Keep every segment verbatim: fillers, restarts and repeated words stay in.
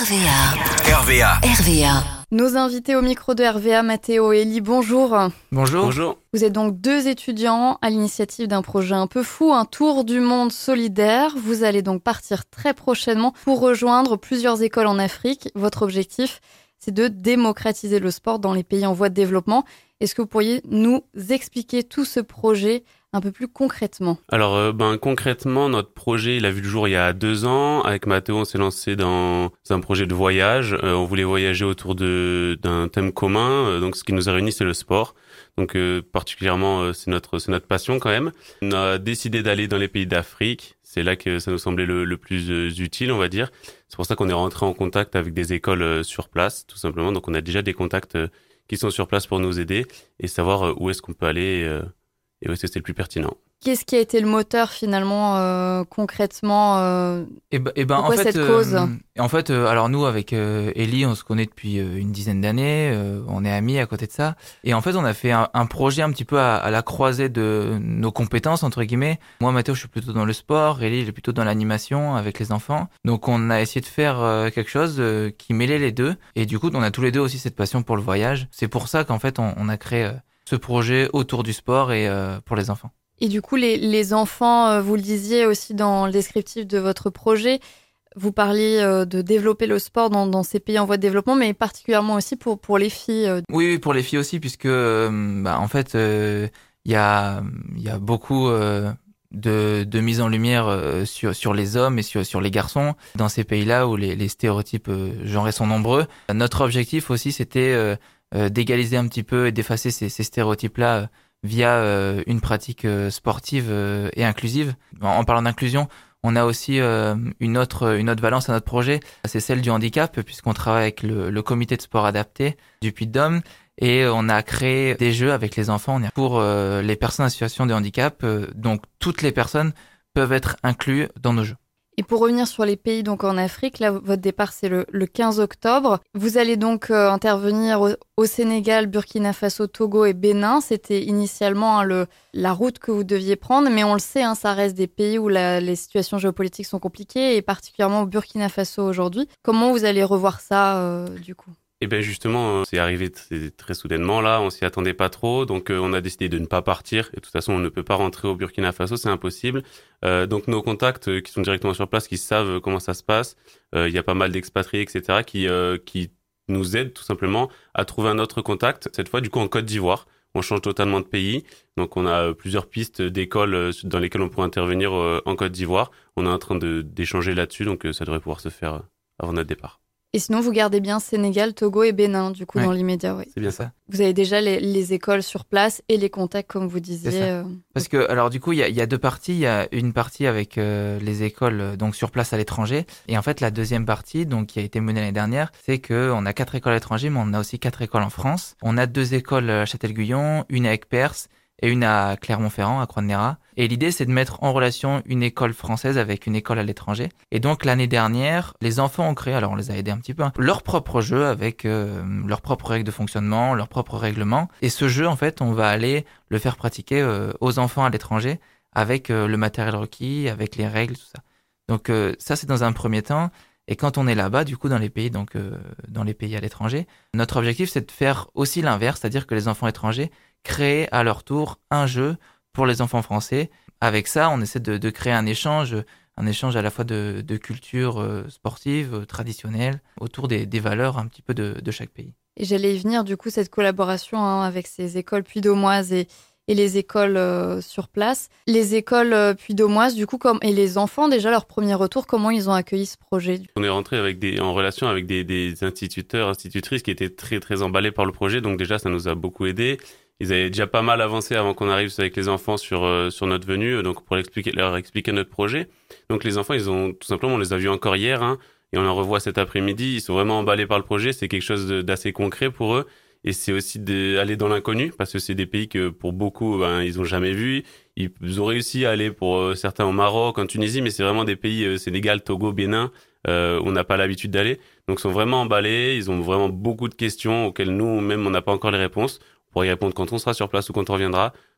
R V A. R V A. R V A. Nos invités au micro de R V A, Mathéo et Élie, bonjour. Bonjour. Bonjour. Vous êtes donc deux étudiants à l'initiative d'un projet un peu fou, un tour du monde solidaire. Vous allez donc partir très prochainement pour rejoindre plusieurs écoles en Afrique. Votre objectif, c'est de démocratiser le sport dans les pays en voie de développement. Est-ce que vous pourriez nous expliquer tout ce projet un peu plus concrètement? Alors, euh, ben concrètement, notre projet, il a vu le jour il y a deux ans. Avec Mathéo, on s'est lancé dans un projet de voyage. Euh, on voulait voyager autour de d'un thème commun. Euh, donc, ce qui nous a réunis, c'est le sport. Donc, euh, particulièrement, euh, c'est notre c'est notre passion quand même. On a décidé d'aller dans les pays d'Afrique. C'est là que ça nous semblait le, le plus euh, utile, on va dire. C'est pour ça qu'on est rentré en contact avec des écoles euh, sur place, tout simplement. Donc, on a déjà des contacts euh, qui sont sur place pour nous aider et savoir euh, où est-ce qu'on peut aller. Euh, Et oui, c'était le plus pertinent. Qu'est-ce qui a été le moteur finalement, euh, concrètement euh, Et ben, et ben Pourquoi en fait, cette cause euh, En fait, euh, alors nous avec euh, Élie, on se connaît depuis euh, une dizaine d'années. Euh, on est amis à côté de ça. Et en fait, on a fait un, un projet un petit peu à, à la croisée de nos compétences entre guillemets. Moi, Mathéo, je suis plutôt dans le sport. Élie, il est plutôt dans l'animation avec les enfants. Donc, on a essayé de faire euh, quelque chose euh, qui mêlait les deux. Et du coup, on a tous les deux aussi cette passion pour le voyage. C'est pour ça qu'en fait, on, on a créé euh, ce projet autour du sport et euh, pour les enfants. Et du coup, les, les enfants, euh, vous le disiez aussi dans le descriptif de votre projet, vous parliez euh, de développer le sport dans, dans ces pays en voie de développement, mais particulièrement aussi pour, pour les filles. Euh. Oui, oui, pour les filles aussi, puisque euh, bah, en fait, il euh, y, a, y a beaucoup euh, de, de mise en lumière euh, sur, sur les hommes et sur, sur les garçons dans ces pays-là où les, les stéréotypes euh, genrés sont nombreux. Notre objectif aussi, c'était euh, euh, d'égaliser un petit peu et d'effacer ces, ces stéréotypes-là euh, via euh, une pratique euh, sportive euh, et inclusive. En, en parlant d'inclusion, on a aussi euh, une autre une autre valence à notre projet, c'est celle du handicap, puisqu'on travaille avec le, le comité de sport adapté du Puy-de-Dôme et on a créé des jeux avec les enfants pour euh, les personnes en situation de handicap. Euh, donc toutes les personnes peuvent être incluses dans nos jeux. Et pour revenir sur les pays donc en Afrique, là, votre départ, c'est le, le quinze octobre. Vous allez donc euh, intervenir au, au Sénégal, Burkina Faso, Togo et Bénin. C'était initialement hein, le, la route que vous deviez prendre, mais on le sait, hein, ça reste des pays où la, les situations géopolitiques sont compliquées, et particulièrement au Burkina Faso aujourd'hui. Comment vous allez revoir ça, euh, du coup ? Et ben justement, c'est arrivé très, très soudainement là, on s'y attendait pas trop, donc euh, on a décidé de ne pas partir. Et de toute façon, on ne peut pas rentrer au Burkina Faso, c'est impossible. Euh, donc nos contacts euh, qui sont directement sur place, qui savent comment ça se passe, euh, il y a pas mal d'expatriés, et cetera, qui euh, qui nous aident tout simplement à trouver un autre contact. Cette fois, du coup, en Côte d'Ivoire, on change totalement de pays. Donc on a plusieurs pistes d'écoles dans lesquelles on pourrait intervenir euh, en Côte d'Ivoire. On est en train de d'échanger là-dessus, donc euh, ça devrait pouvoir se faire euh, avant notre départ. Et sinon, vous gardez bien Sénégal, Togo et Bénin, du coup, ouais. dans l'immédiat, oui. C'est bien ça. Vous avez déjà les, les écoles sur place et les contacts, comme vous disiez. Euh... Parce que, alors du coup, il y a, y a deux parties. Il y a une partie avec euh, les écoles donc sur place à l'étranger. Et en fait, la deuxième partie, donc qui a été menée l'année dernière, c'est que on a quatre écoles à l'étranger, mais on a aussi quatre écoles en France. On a deux écoles à Châtel-Guyon, une à Aigues-Perse et une à Clermont-Ferrand, à Croix-de-Néra. Et l'idée, c'est de mettre en relation une école française avec une école à l'étranger. Et donc, l'année dernière, les enfants ont créé, alors on les a aidés un petit peu, hein, leur propre jeu avec euh, leurs propres règles de fonctionnement, leurs propres règlements. Et ce jeu, en fait, on va aller le faire pratiquer euh, aux enfants à l'étranger avec euh, le matériel requis, avec les règles, tout ça. Donc, euh, ça, c'est dans un premier temps. Et quand on est là-bas, du coup, dans les pays, donc euh, dans les pays à l'étranger, notre objectif, c'est de faire aussi l'inverse, c'est-à-dire que les enfants étrangers créent à leur tour un jeu pour les enfants français. Avec ça, on essaie de, de créer un échange, un échange à la fois de, de culture euh, sportive, euh, traditionnelle, autour des, des valeurs un petit peu de, de chaque pays. Et j'allais y venir, du coup, cette collaboration hein, avec ces écoles puy-de-dômoises et, et les écoles euh, sur place. Les écoles euh, puy-de-dômoises, du coup, comme, et les enfants, déjà, leur premier retour, comment ils ont accueilli ce projet? On est rentré avec des, en relation avec des, des instituteurs, institutrices qui étaient très, très emballés par le projet. Donc déjà, ça nous a beaucoup aidés. Ils avaient déjà pas mal avancé avant qu'on arrive avec les enfants sur euh, sur notre venue, donc pour expliquer, leur expliquer notre projet. Donc les enfants, ils ont tout simplement, on les a vus encore hier, hein, et on les revoit cet après-midi. Ils sont vraiment emballés par le projet. C'est quelque chose de, d'assez concret pour eux, et c'est aussi d'aller dans l'inconnu parce que c'est des pays que pour beaucoup, ben ils ont jamais vus. Ils ont réussi à aller pour euh, certains au Maroc, en Tunisie, mais c'est vraiment des pays euh, Sénégal, Togo, Bénin. Euh, on n'a pas l'habitude d'aller, donc ils sont vraiment emballés. Ils ont vraiment beaucoup de questions auxquelles nous même on n'a pas encore les réponses. Pour y répondre quand on sera sur place ou quand on reviendra.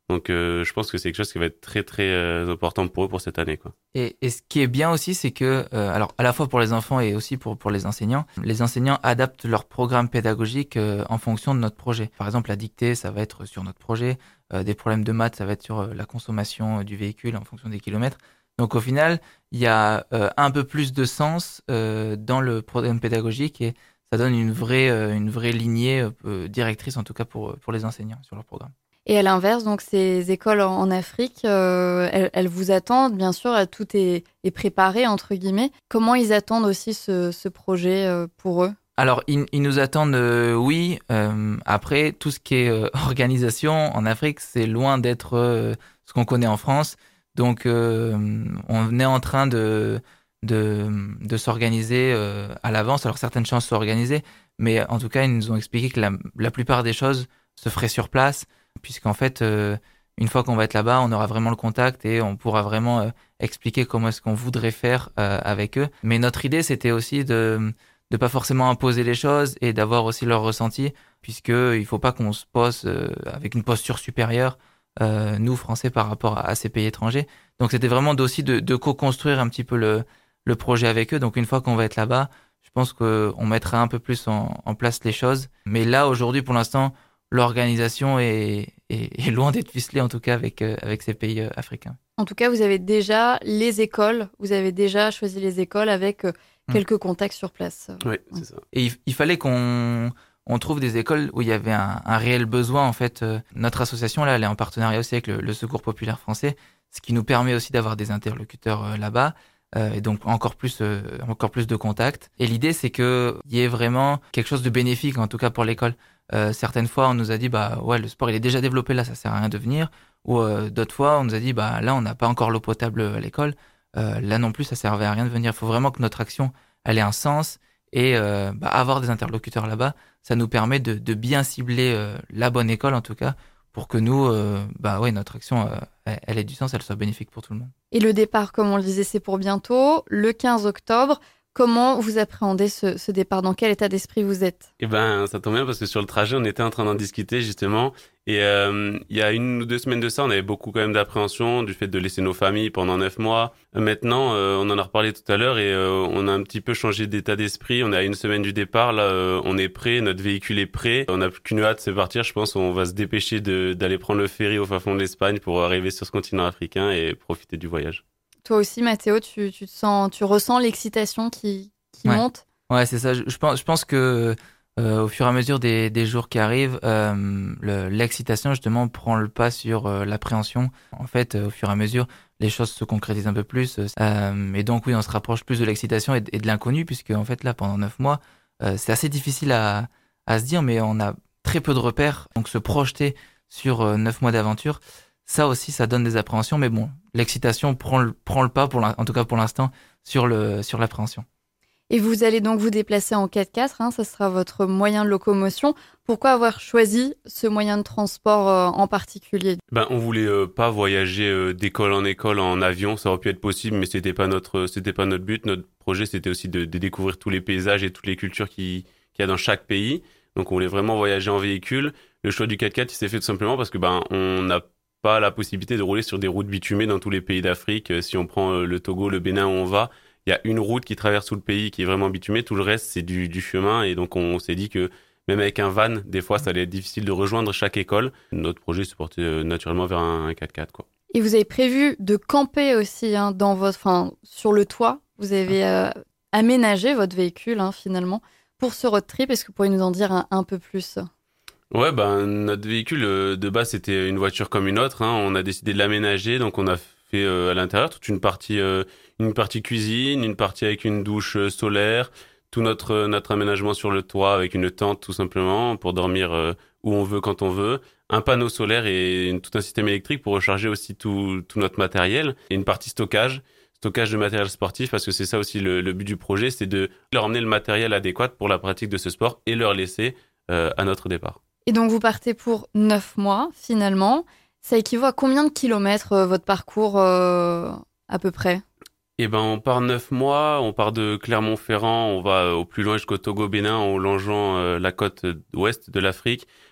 Donc, euh, je pense que c'est quelque chose qui va être très, très euh, important pour eux pour cette année, quoi. Et, et ce qui est bien aussi, c'est que, euh, alors à la fois pour les enfants et aussi pour, pour les enseignants, les enseignants adaptent leur programme pédagogique euh, en fonction de notre projet. Par exemple, la dictée, ça va être sur notre projet. Euh, des problèmes de maths, ça va être sur euh, la consommation euh, du véhicule en fonction des kilomètres. Donc au final, il y a euh, un peu plus de sens euh, dans le programme pédagogique et ça donne une vraie, euh, une vraie lignée euh, directrice, en tout cas pour, pour les enseignants sur leur programme. Et à l'inverse, donc ces écoles en, en Afrique, euh, elles, elles vous attendent, bien sûr, tout est, est préparé, entre guillemets. Comment ils attendent aussi ce, ce projet euh, pour eux ? Alors, ils, ils nous attendent, euh, oui. Euh, après, tout ce qui est euh, organisation en Afrique, c'est loin d'être euh, ce qu'on connaît en France. Donc, euh, on est en train de, de, de s'organiser euh, à l'avance. Alors, certaines choses sont organisées, mais en tout cas, ils nous ont expliqué que la, la plupart des choses se feraient sur place, puisqu'en fait, euh, une fois qu'on va être là-bas, on aura vraiment le contact et on pourra vraiment euh, expliquer comment est-ce qu'on voudrait faire euh, avec eux. Mais notre idée, c'était aussi de de pas forcément imposer les choses et d'avoir aussi leur ressenti, puisqu'il faut pas qu'on se pose euh, avec une posture supérieure, euh, nous, Français, par rapport à, à ces pays étrangers. Donc, c'était vraiment aussi de, de co-construire un petit peu le, le projet avec eux. Donc, une fois qu'on va être là-bas, je pense qu'on mettra un peu plus en, en place les choses. Mais là, aujourd'hui, pour l'instant, l'organisation est, est, est loin d'être ficelée, en tout cas, avec, euh, avec ces pays euh, africains. En tout cas, vous avez déjà les écoles, vous avez déjà choisi les écoles avec euh, quelques mmh. contacts sur place. Oui, c'est ça. Et il, il fallait qu'on on trouve des écoles où il y avait un, un réel besoin. En fait, euh, notre association, là, elle est en partenariat aussi avec le, le Secours populaire français, ce qui nous permet aussi d'avoir des interlocuteurs euh, là-bas. Euh, et donc encore plus, euh, encore plus de contacts. Et l'idée, c'est qu'il y ait vraiment quelque chose de bénéfique, en tout cas pour l'école. Euh, certaines fois, on nous a dit, bah ouais, le sport il est déjà développé là, ça sert à rien de venir. Ou euh, d'autres fois, on nous a dit, bah là, on n'a pas encore l'eau potable à l'école. Euh, là non plus, ça servait à rien de venir. Il faut vraiment que notre action, elle ait un sens. Et euh, bah, avoir des interlocuteurs là-bas, ça nous permet de, de bien cibler euh, la bonne école, en tout cas, pour que nous, euh, bah ouais, notre action, euh, elle, elle ait du sens, elle soit bénéfique pour tout le monde. Et le départ, comme on le disait, c'est pour bientôt, le quinze octobre. Comment vous appréhendez ce, ce départ ? Dans quel état d'esprit vous êtes ? Eh ben, ça tombe bien parce que sur le trajet, on était en train d'en discuter justement. Et euh, il y a une ou deux semaines de ça, on avait beaucoup quand même d'appréhension du fait de laisser nos familles pendant neuf mois. Maintenant, euh, on en a reparlé tout à l'heure et euh, on a un petit peu changé d'état d'esprit. On est à une semaine du départ, là, euh, on est prêt, notre véhicule est prêt. On n'a plus qu'une hâte, c'est partir. Je pense qu'on va se dépêcher de, d'aller prendre le ferry au fin fond de l'Espagne pour arriver sur ce continent africain et profiter du voyage. Toi aussi, Mathéo, tu, tu, te sens, tu ressens l'excitation qui, qui ouais. monte ? Ouais, c'est ça. Je, je, pense, je pense que euh, au fur et à mesure des, des jours qui arrivent, euh, le, l'excitation, justement, prend le pas sur euh, l'appréhension. En fait, euh, au fur et à mesure, les choses se concrétisent un peu plus. Euh, et donc, oui, on se rapproche plus de l'excitation et de, et de l'inconnu, puisque, en fait, là, pendant neuf mois, euh, c'est assez difficile à, à se dire, mais on a très peu de repères. Donc, se projeter sur euh, neuf mois d'aventure, ça aussi, ça donne des appréhensions, mais bon, l'excitation prend le, prend le pas, pour en tout cas pour l'instant, sur, le, sur l'appréhension. Et vous allez donc vous déplacer en quatre-quatre, hein, ça sera votre moyen de locomotion. Pourquoi avoir choisi ce moyen de transport euh, en particulier ? Ben, on voulait euh, pas voyager euh, d'école en école en avion, ça aurait pu être possible, mais c'était pas notre, c'était pas notre but. Notre projet, c'était aussi de, de découvrir tous les paysages et toutes les cultures qui, qu'il y a dans chaque pays. Donc, on voulait vraiment voyager en véhicule. Le choix du quatre-quatre, il s'est fait tout simplement parce que ben, on n'a pas la possibilité de rouler sur des routes bitumées dans tous les pays d'Afrique. Si on prend le Togo, le Bénin où on va, il y a une route qui traverse tout le pays qui est vraiment bitumée. Tout le reste, c'est du, du chemin. Et donc, on s'est dit que même avec un van, des fois, ça allait être difficile de rejoindre chaque école. Notre projet se portait naturellement vers un quatre-quatre, quoi. Et vous avez prévu de camper aussi hein, dans votre, enfin, sur le toit. Vous avez euh, aménagé votre véhicule hein, finalement pour ce road trip. Est-ce que vous pourriez nous en dire un, un peu plus ? Ouais, ben notre véhicule euh, de base c'était une voiture comme une autre. Hein. On a décidé de l'aménager, donc on a fait euh, à l'intérieur toute une partie, euh, une partie cuisine, une partie avec une douche euh, solaire, tout notre euh, notre aménagement sur le toit avec une tente tout simplement pour dormir euh, où on veut quand on veut, un panneau solaire et une, tout un système électrique pour recharger aussi tout tout notre matériel et une partie stockage. Stockage de matériel sportif parce que c'est ça aussi le, le but du projet, c'est de leur emmener le matériel adéquat pour la pratique de ce sport et leur laisser euh, à notre départ. Et donc, vous partez pour neuf mois, finalement. Ça équivaut à combien de kilomètres, euh, votre parcours, euh, à peu près ? Eh ben, on part neuf mois, on part de Clermont-Ferrand, on va au plus loin jusqu'au Togo-Bénin en longeant euh, la côte ouest de l'Afrique.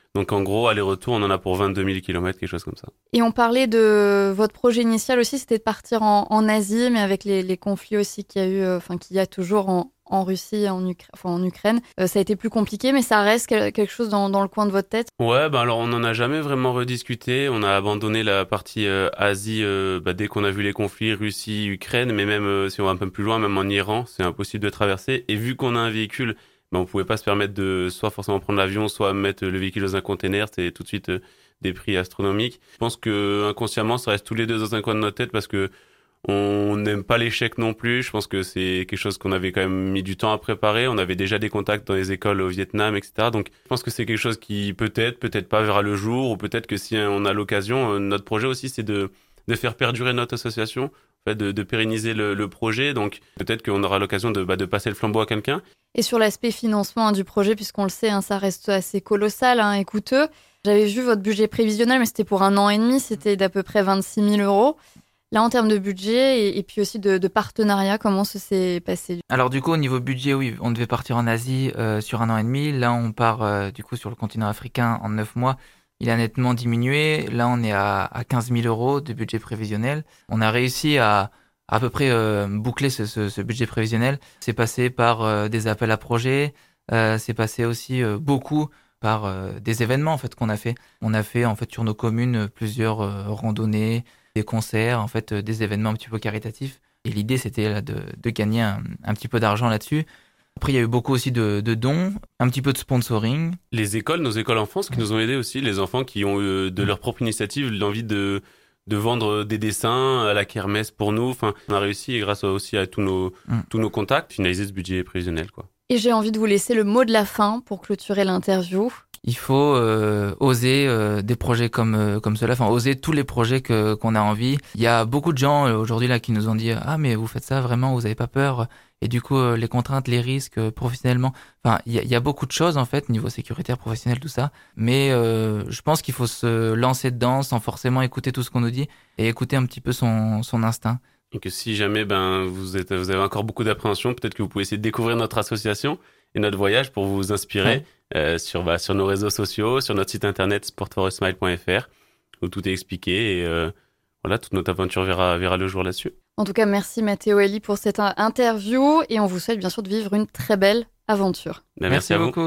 Donc en gros, aller-retour, on en a pour vingt-deux mille kilomètres, quelque chose comme ça. Et on parlait de votre projet initial aussi, c'était de partir en, en Asie, mais avec les, les conflits aussi qu'il y a eu, euh, enfin qu'il y a toujours en, en Russie, en, Ukra- enfin, en Ukraine, euh, ça a été plus compliqué, mais ça reste quel- quelque chose dans, dans le coin de votre tête. Ouais, bah alors on n'en a jamais vraiment rediscuté. On a abandonné la partie euh, Asie euh, bah, dès qu'on a vu les conflits Russie, Ukraine, mais même euh, si on va un peu plus loin, même en Iran, c'est impossible de traverser. Et vu qu'on a un véhicule, bah, on pouvait pas se permettre de soit forcément prendre l'avion, soit mettre le véhicule dans un container. C'est tout de suite euh, des prix astronomiques. Je pense que inconsciemment, ça reste tous les deux dans un coin de notre tête parce que on n'aime pas l'échec non plus. Je pense que c'est quelque chose qu'on avait quand même mis du temps à préparer. On avait déjà des contacts dans les écoles au Vietnam, et cetera. Donc, je pense que c'est quelque chose qui peut-être, peut-être pas verra le jour, ou peut-être que si on a l'occasion, notre projet aussi, c'est de de faire perdurer notre association, en fait, de, de pérenniser le, le projet. Donc, peut-être qu'on aura l'occasion de, bah, de passer le flambeau à quelqu'un. Et sur l'aspect financement hein, du projet, puisqu'on le sait, hein, ça reste assez colossal hein, et coûteux. J'avais vu votre budget prévisionnel, mais c'était pour un an et demi, c'était d'à peu près vingt-six mille euros. Là, en termes de budget et, et puis aussi de, de partenariat, comment ça s'est passé? Alors du coup, au niveau budget, oui, on devait partir en Asie euh, sur un an et demi. Là, on part euh, du coup sur le continent africain en neuf mois. Il a nettement diminué. Là, on est à, à quinze mille euros de budget prévisionnel. On a réussi à à peu près euh, boucler ce, ce, ce budget prévisionnel. C'est passé par euh, des appels à projets. Euh, c'est passé aussi euh, beaucoup par euh, des événements en fait qu'on a fait. On a fait en fait sur nos communes plusieurs euh, randonnées, des concerts, en fait, euh, des événements un petit peu caritatifs. Et l'idée, c'était là, de, de gagner un, un petit peu d'argent là-dessus. Après, il y a eu beaucoup aussi de, de dons, un petit peu de sponsoring. Les écoles, nos écoles en France qui nous ont aidés aussi, les enfants qui ont eu de leur propre initiative l'envie de de vendre des dessins à la kermesse pour nous. Enfin, on a réussi, et grâce aussi à tous nos, mm. tous nos contacts, finaliser ce budget prévisionnel, quoi. Et j'ai envie de vous laisser le mot de la fin pour clôturer l'interview. Il faut euh, oser euh, des projets comme euh, comme cela, enfin oser tous les projets que qu'on a envie. Il y a beaucoup de gens euh, aujourd'hui là qui nous ont dit ah mais vous faites ça vraiment, vous avez pas peur? Et du coup euh, les contraintes, les risques euh, professionnellement, enfin il y a, il y a beaucoup de choses en fait niveau sécuritaire, professionnel, tout ça. Mais euh, je pense qu'il faut se lancer dedans sans forcément écouter tout ce qu'on nous dit et écouter un petit peu son son instinct. Et que si jamais ben vous êtes vous avez encore beaucoup d'appréhension, peut-être que vous pouvez essayer de découvrir notre association et notre voyage pour vous inspirer. Ouais. Euh, sur, bah, sur nos réseaux sociaux, sur notre site internet sport for a smile point f r où tout est expliqué et euh, voilà, toute notre aventure verra, verra le jour là-dessus. En tout cas, merci Matteo Eli pour cette interview et on vous souhaite bien sûr de vivre une très belle aventure. Ben, merci, merci à vous. Beaucoup.